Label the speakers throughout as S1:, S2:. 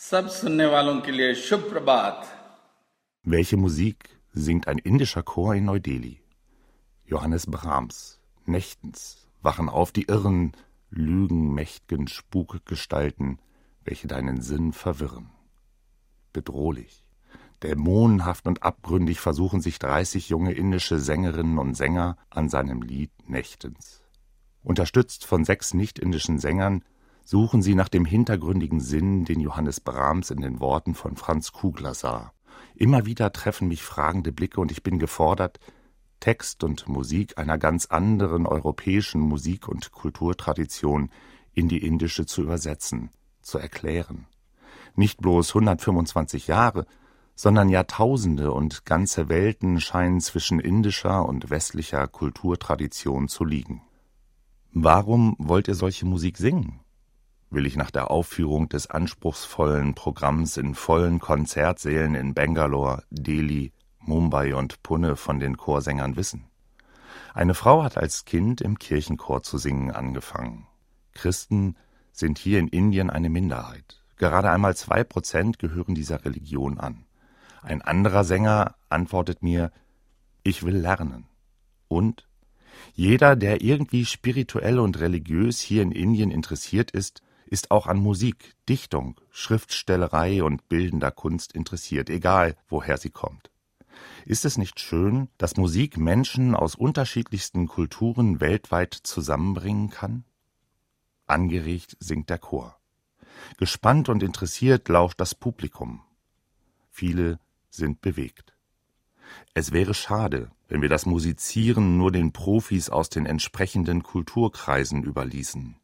S1: सब सुनने वालों के लिए शुभ प्रभात।
S2: Welche Musik singt ein indischer Chor in Neu-Delhi? Johannes Brahms. Nächtens wachen auf die irren, lügenmächt'gen Spukgestalten, welche deinen Sinn verwirren. Bedrohlich, dämonenhaft und abgründig versuchen sich 30 junge indische Sängerinnen und Sänger an seinem Lied Nächtens. Unterstützt von 6 nicht-indischen Sängern suchen sie nach dem hintergründigen Sinn, den Johannes Brahms in den Worten von Franz Kugler sah. Immer wieder treffen mich fragende Blicke und ich bin gefordert, Text und Musik einer ganz anderen europäischen Musik- und Kulturtradition in die indische zu übersetzen, zu erklären. Nicht bloß 125 Jahre, sondern Jahrtausende und ganze Welten scheinen zwischen indischer und westlicher Kulturtradition zu liegen. Warum wollt ihr solche Musik singen? Will ich nach der Aufführung des anspruchsvollen Programms in vollen Konzertsälen in Bangalore, Delhi, Mumbai und Pune von den Chorsängern wissen. Eine Frau hat als Kind im Kirchenchor zu singen angefangen. Christen sind hier in Indien eine Minderheit. Gerade einmal 2% gehören dieser Religion an. Ein anderer Sänger antwortet mir, ich will lernen. Und jeder, der irgendwie spirituell und religiös hier in Indien interessiert ist auch an Musik, Dichtung, Schriftstellerei und bildender Kunst interessiert, egal woher sie kommt. Ist es nicht schön, dass Musik Menschen aus unterschiedlichsten Kulturen weltweit zusammenbringen kann? Angeregt singt der Chor. Gespannt und interessiert lauscht das Publikum. Viele sind bewegt. Es wäre schade, wenn wir das Musizieren nur den Profis aus den entsprechenden Kulturkreisen überließen.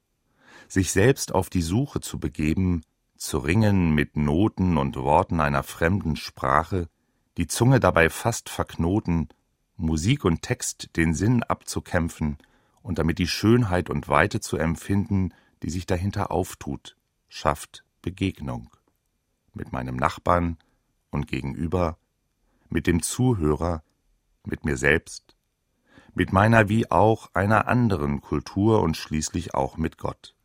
S2: Sich selbst auf die Suche zu begeben, zu ringen mit Noten und Worten einer fremden Sprache, die Zunge dabei fast verknoten, Musik und Text den Sinn abzukämpfen und damit die Schönheit und Weite zu empfinden, die sich dahinter auftut, schafft Begegnung. Mit meinem Nachbarn und Gegenüber, mit dem Zuhörer, mit mir selbst, mit meiner wie auch einer anderen Kultur und schließlich auch mit Gott.